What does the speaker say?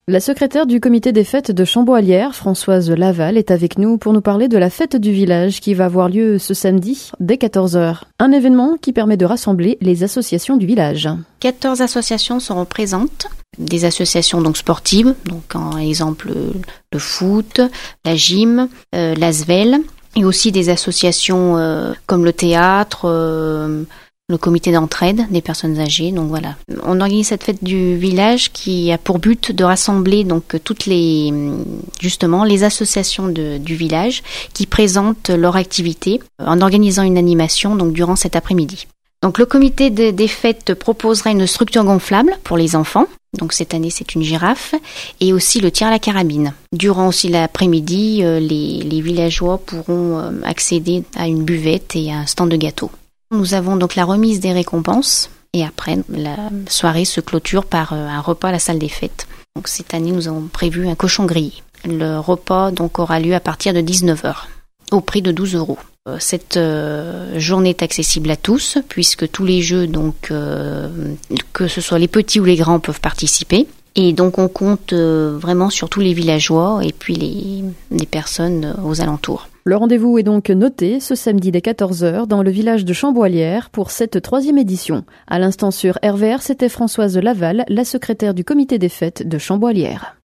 La secrétaire du comité des fêtes de Chamboilières, Françoise Laval, est avec nous pour nous parler de la fête du village qui va avoir lieu ce samedi dès 14h. Un événement qui permet de rassembler les associations du village. 14 associations seront présentes, des associations donc sportives, donc en exemple le foot, la gym, l'ASVEL, et aussi des associations comme le théâtre, le comité d'entraide des personnes âgées. Donc voilà, on organise cette fête du village qui a pour but de rassembler donc toutes les associations du village qui présentent leur activité en organisant une animation donc durant cet après-midi. Donc le comité des fêtes proposera une structure gonflable pour les enfants. Donc cette année c'est une girafe et aussi le tir à la carabine. Durant aussi l'après-midi, les villageois pourront accéder à une buvette et à un stand de gâteaux. Nous avons donc la remise des récompenses et après la soirée se clôture par un repas à la salle des fêtes. Donc cette année nous avons prévu un cochon grillé. Le repas donc aura lieu à partir de 19h au prix de 12 €. Cette journée est accessible à tous puisque tous les jeux donc que ce soit les petits ou les grands peuvent participer. Et donc on compte vraiment sur tous les villageois et puis les personnes aux alentours. Le rendez-vous est donc noté ce samedi dès 14h dans le village de Chamboilières pour cette 3e édition. À l'instant sur RVR, c'était Françoise Laval, la secrétaire du comité des fêtes de Chamboilières.